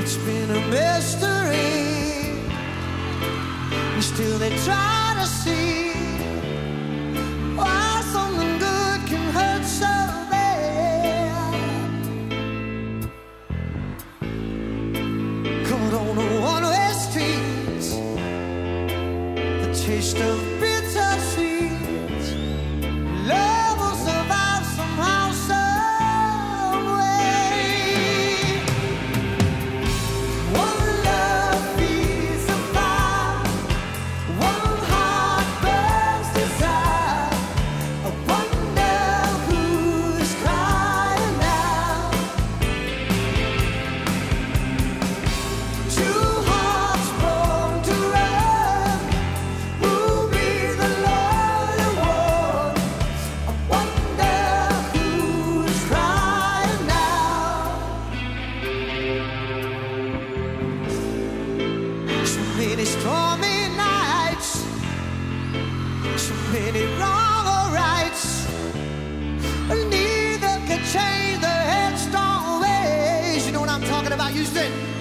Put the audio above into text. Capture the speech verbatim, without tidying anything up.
It's been a mystery, and still they try to see why something good can hurt so bad. Caught on a one-way street, the taste of bitter sweet. Love will survive somehow, some way. One love feeds the fire, one heart burns desire. I wonder who's crying now. Two hearts born to run, who'll be the loyal one? I wonder who's crying now. So many stormy nights, so many wrong or rights, neither can change the headstrong ways. You know what I'm talking about, Houston?